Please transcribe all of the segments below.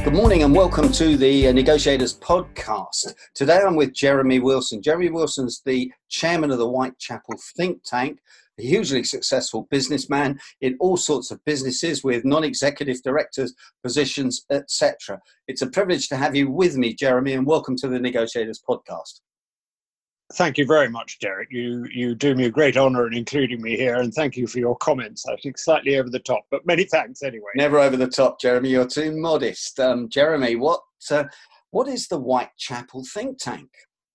Good morning and welcome to the Negotiators podcast. Today I'm with Jeremy Wilson. Jeremy Wilson's the chairman of the Whitechapel think tank, a hugely successful businessman in all sorts of businesses with non-executive directors, positions, etc. It's a privilege to have you with me, Jeremy, and welcome to the Negotiators podcast. Thank you very much, Derek. You do me a great honour in including me here, and thank you for your comments. I think slightly over the top, but many thanks anyway. Never over the top, Jeremy. You're too modest. Jeremy, what is the Whitechapel think tank?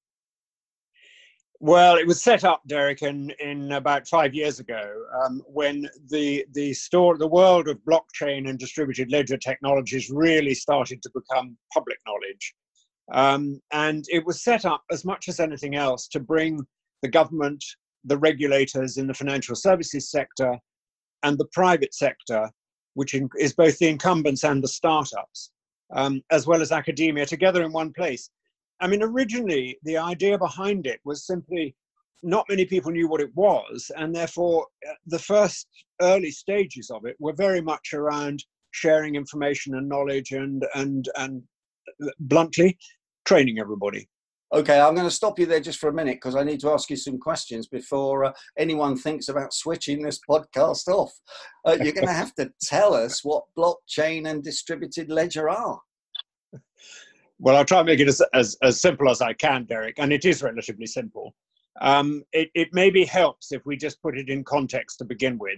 Well, it was set up, Derek, in about 5 years ago, when the world of blockchain and distributed ledger technologies really started to become public knowledge. And it was set up as much as anything else to bring the government, the regulators in the financial services sector and the private sector, which is both the incumbents and the startups, as well as academia, together in one place. I mean, originally, the idea behind it was simply not many people knew what it was, and therefore the first early stages of it were very much around sharing information and knowledge and bluntly, training everybody. Okay, I'm going to stop you there just for a minute because I need to ask you some questions before anyone thinks about switching this podcast off. You're going to have to tell us what blockchain and distributed ledger are. Well, I'll try and make it as simple as I can, Derek, and it is relatively simple. It maybe helps if we just put it in context to begin with.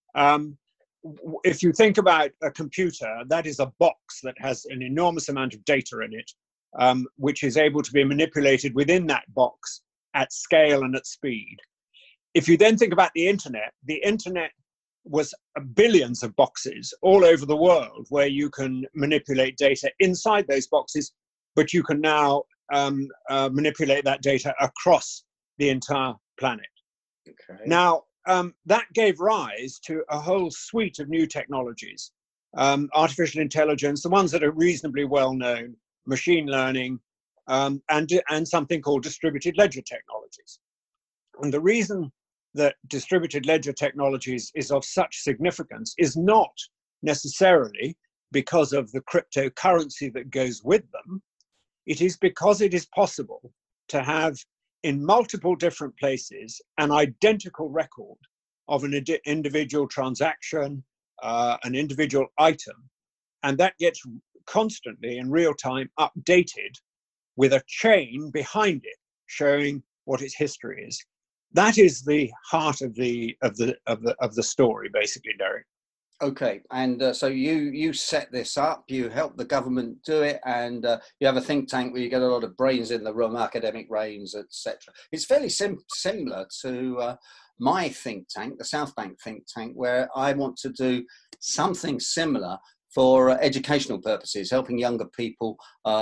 If you think about a computer, that is a box that has an enormous amount of data in it, which is able to be manipulated within that box at scale and at speed. If you then think about the internet was billions of boxes all over the world where you can manipulate data inside those boxes, but you can now manipulate that data across the entire planet. Okay. Now, that gave rise to a whole suite of new technologies, artificial intelligence, the ones that are reasonably well known, machine learning, and something called distributed ledger technologies. And the reason that distributed ledger technologies is of such significance is not necessarily because of the cryptocurrency that goes with them. It is because it is possible to have in multiple different places an identical record of an individual transaction, an individual item, and that gets constantly in real time updated with a chain behind it showing what its history is. That is the heart of the story, basically, Derek. Okay, and so you set this up, you help the government do it, and you have a think tank where you get a lot of brains in the room, academic brains, etc. It's fairly similar to my think tank, the South Bank think tank, where I want to do something similar for educational purposes, helping younger people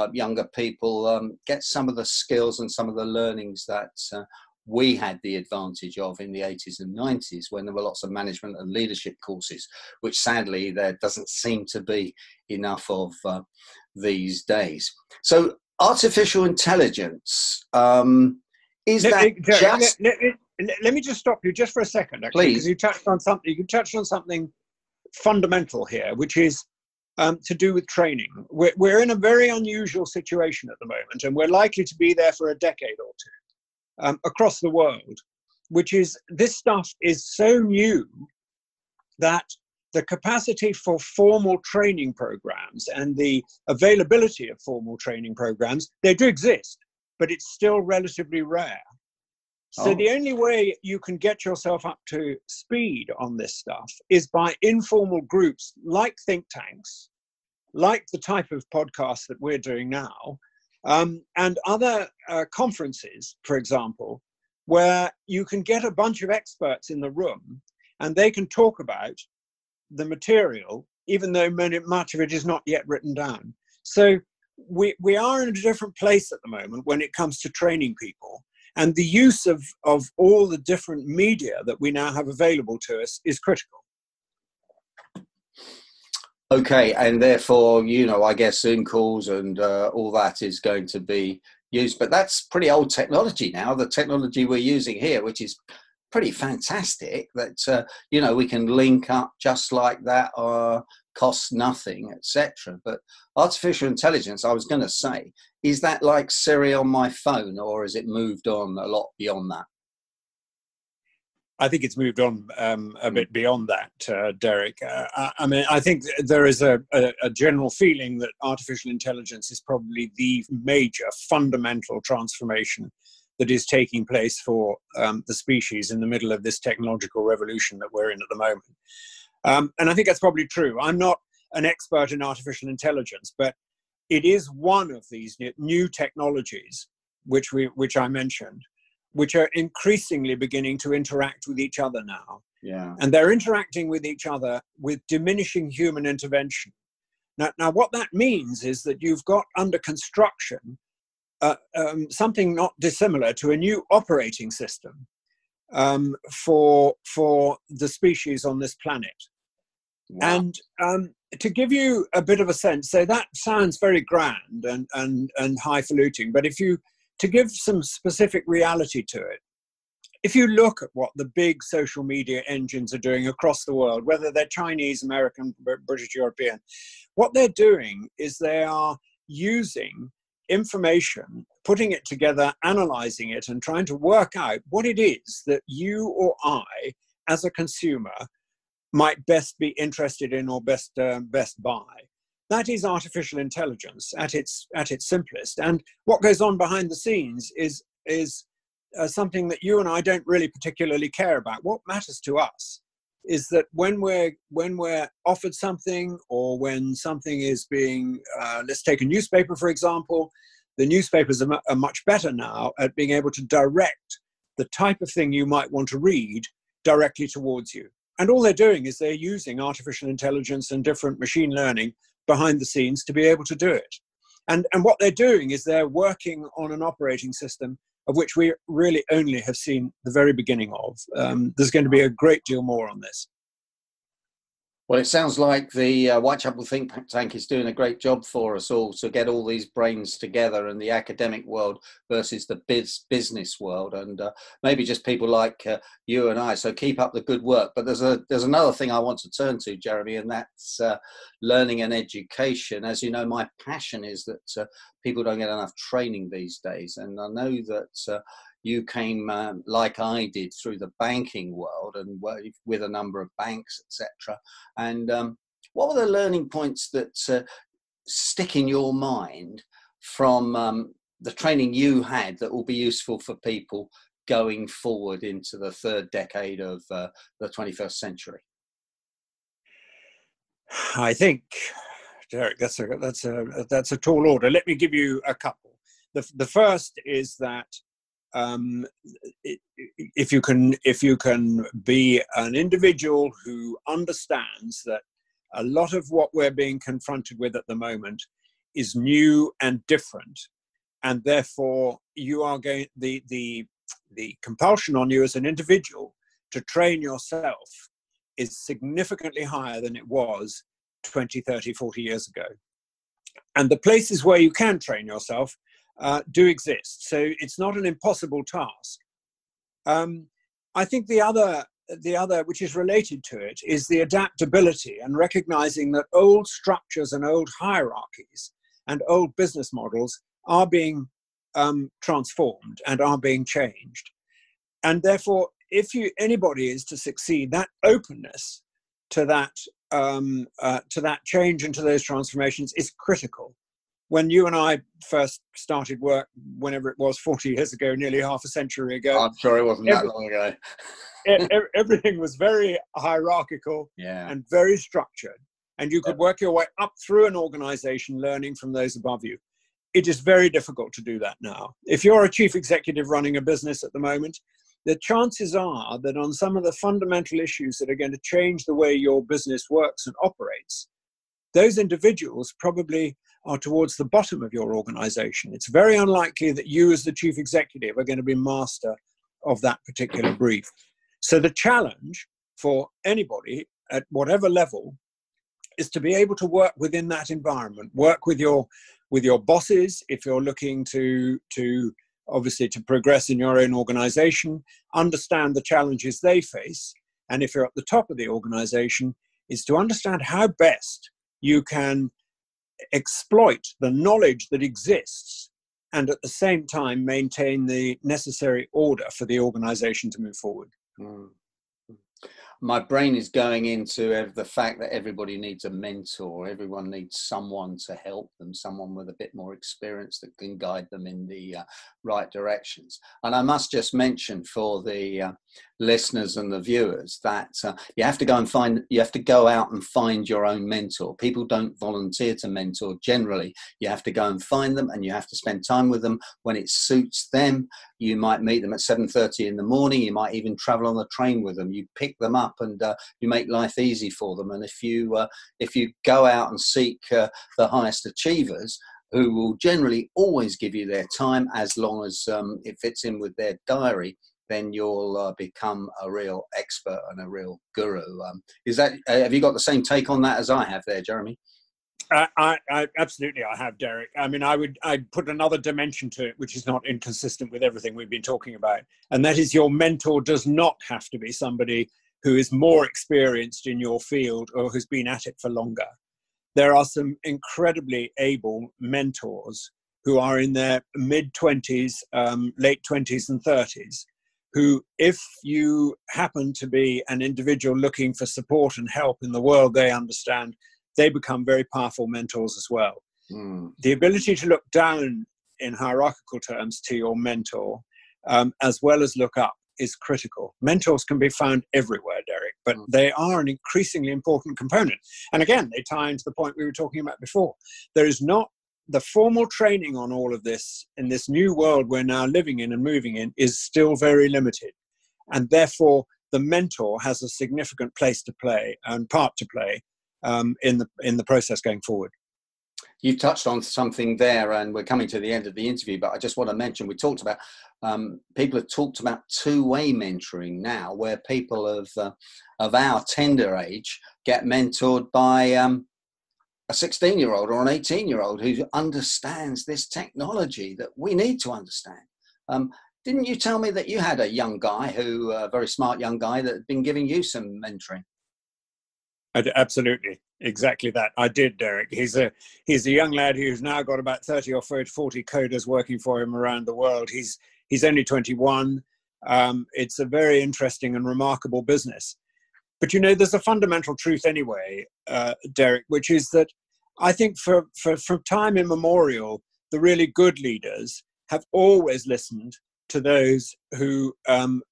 get some of the skills and some of the learnings that we had the advantage of in the 80s and 90s when there were lots of management and leadership courses, which sadly there doesn't seem to be enough of these days. So artificial intelligence, Let me just stop you just for a second, actually, because you touched on something fundamental here, which is to do with training. We're in a very unusual situation at the moment, and we're likely to be there for a decade or two across the world, which is this stuff is so new that the capacity for formal training programs and the availability of formal training programs, they do exist, but it's still relatively rare. So the only way you can get yourself up to speed on this stuff is by informal groups like think tanks, like the type of podcast that we're doing now, and other conferences, for example, where you can get a bunch of experts in the room and they can talk about the material, even though much of it is not yet written down. So we are in a different place at the moment when it comes to training people. And the use of all the different media that we now have available to us is critical. Okay, and therefore, I guess Zoom calls and all that is going to be used. But that's pretty old technology now, the technology we're using here, which is pretty fantastic that, we can link up just like that costs nothing, etc. But artificial intelligence, I was going to say, is that like Siri on my phone, or has it moved on a lot beyond that? I think it's moved on a bit beyond that, Derek. I mean, I think there is a general feeling that artificial intelligence is probably the major fundamental transformation that is taking place for the species in the middle of this technological revolution that we're in at the moment. And I think that's probably true. I'm not an expert in artificial intelligence, but it is one of these new technologies which I mentioned, which are increasingly beginning to interact with each other now. Yeah. And they're interacting with each other with diminishing human intervention. Now what that means is that you've got under construction something not dissimilar to a new operating system for the species on this planet. Wow. And to give you a bit of a sense, so that sounds very grand and highfalutin, but to give some specific reality to it, if you look at what the big social media engines are doing across the world, whether they're Chinese, American, British, European, what they're doing is they are using information, putting it together, analyzing it, and trying to work out what it is that you or I, as a consumer, might best be interested in or best buy. That is artificial intelligence at its simplest. And what goes on behind the scenes is something that you and I don't really particularly care about. What matters to us is that when we're offered something, or when something is being, let's take a newspaper, for example, the newspapers are much better now at being able to direct the type of thing you might want to read directly towards you. And all they're doing is they're using artificial intelligence and different machine learning behind the scenes to be able to do it. And what they're doing is they're working on an operating system of which we really only have seen the very beginning of. There's going to be a great deal more on this. Well, it sounds like the Whitechapel think tank is doing a great job for us all to get all these brains together, and the academic world versus the business world, and maybe just people like you and I. So keep up the good work. But there's another thing I want to turn to, Jeremy, and that's learning and education. As you know, my passion is that people don't get enough training these days, and I know that you came, like I did, through the banking world and with a number of banks, etc. And what were the learning points that stick in your mind from the training you had that will be useful for people going forward into the third decade of the 21st century? I think, Derek, that's a tall order. Let me give you a couple. The first is that if you can be an individual who understands that a lot of what we're being confronted with at the moment is new and different, and therefore you are going, the compulsion on you as an individual to train yourself is significantly higher than it was 20, 30, 40 years ago. And the places where you can train yourself do exist. So it's not an impossible task. I think the other, which is related to it, is the adaptability and recognizing that old structures and old hierarchies and old business models are being transformed and are being changed. And therefore, if anybody is to succeed, that openness to that change and to those transformations is critical. When you and I first started work, whenever it was, 40 years ago, nearly half a century ago. I'm sure it wasn't that long ago. Everything was very hierarchical and very structured. And you could work your way up through an organization, learning from those above you. It is very difficult to do that now. If you're a chief executive running a business at the moment, the chances are that on some of the fundamental issues that are going to change the way your business works and operates, those individuals probably are towards the bottom of your organization. It's very unlikely that you as the chief executive are going to be master of that particular brief. So the challenge for anybody at whatever level is to be able to work within that environment, work with your bosses if you're looking to obviously to progress in your own organization, understand the challenges they face, and if you're at the top of the organization, is to understand how best you can exploit the knowledge that exists and at the same time maintain the necessary order for the organization to move forward. Mm. My brain is going into the fact that everybody needs a mentor. Everyone needs someone to help them, someone with a bit more experience that can guide them in the right directions. And I must just mention for the listeners and the viewers that you have to go out and find your own mentor. People don't volunteer to mentor generally. You have to go and find them, and you have to spend time with them when it suits them. You might meet them at 7:30 in the morning. You might even travel on the train with them. You pick them up and you make life easy for them. And if you go out and seek the highest achievers, who will generally always give you their time as long as it fits in with their diary, then you'll become a real expert and a real guru. Have you got the same take on that as I have there, Jeremy? I absolutely, I have, Derek. I mean, I'd put another dimension to it, which is not inconsistent with everything we've been talking about. And that is, your mentor does not have to be somebody who is more experienced in your field or who's been at it for longer. There are some incredibly able mentors who are in their mid-20s, late 20s and 30s, who, if you happen to be an individual looking for support and help in the world they understand, they become very powerful mentors as well. Mm. The ability to look down in hierarchical terms to your mentor, as well as look up, is critical. Mentors can be found everywhere, Derek, but they are an increasingly important component. And again, they tie into the point we were talking about before. There is not the formal training on all of this in this new world we're now living in and moving in is still very limited. And therefore, the mentor has a significant place to play and part to play in the process going forward. You touched on something there, and we're coming to the end of the interview, but I just want to mention, we talked about, people have talked about two-way mentoring now, where people of our tender age get mentored by a 16-year-old or an 18-year-old who understands this technology that we need to understand. Didn't you tell me that you had a young guy a very smart young guy that had been giving you some mentoring? Absolutely, exactly that. I did, Derek. He's a young lad who's now got about 30 or 40 coders working for him around the world. He's only 21. It's a very interesting and remarkable business. But there's a fundamental truth anyway, Derek, which is that I think from time immemorial, the really good leaders have always listened to those who come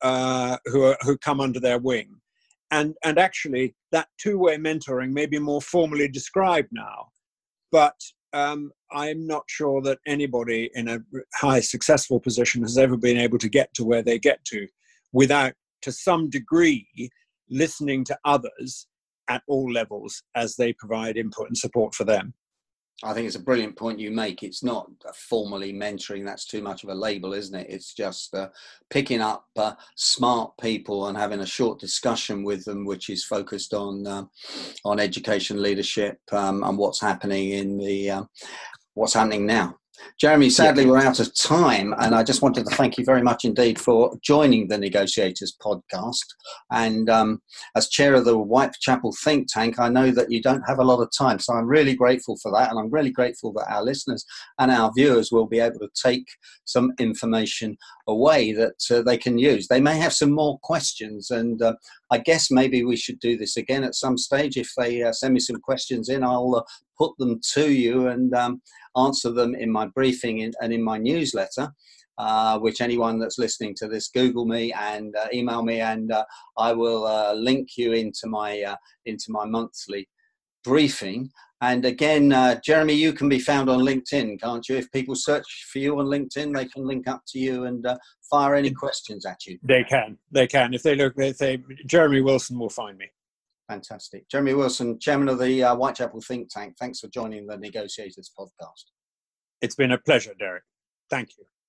under their wing. And actually, that two-way mentoring may be more formally described now, but I'm not sure that anybody in a high successful position has ever been able to get to where they get to without, to some degree, listening to others at all levels as they provide input and support for them. I think it's a brilliant point you make. It's not formally mentoring. That's too much of a label, isn't it? It's just picking up smart people and having a short discussion with them, which is focused on education, leadership, and what's happening what's happening now. Jeremy, sadly, we're out of time, and I just wanted to thank you very much indeed for joining the Negotiators podcast. And as chair of the Whitechapel think tank, I know that you don't have a lot of time, so I'm really grateful for that, and I'm really grateful that our listeners and our viewers will be able to take some information away that they can use. They may have some more questions, and I guess maybe we should do this again at some stage. If they send me some questions in, I'll put them to you and answer them in my briefing and in my newsletter, which anyone that's listening to this, Google me and email me, and I will link you into my monthly briefing. And again, Jeremy, you can be found on LinkedIn, can't you? If people search for you on LinkedIn, they can link up to you and fire any questions at you. They can. If they say Jeremy Wilson, will find me. Fantastic. Jeremy Wilson, chairman of the Whitechapel think tank. Thanks for joining the Negotiators podcast. It's been a pleasure, Derek. Thank you.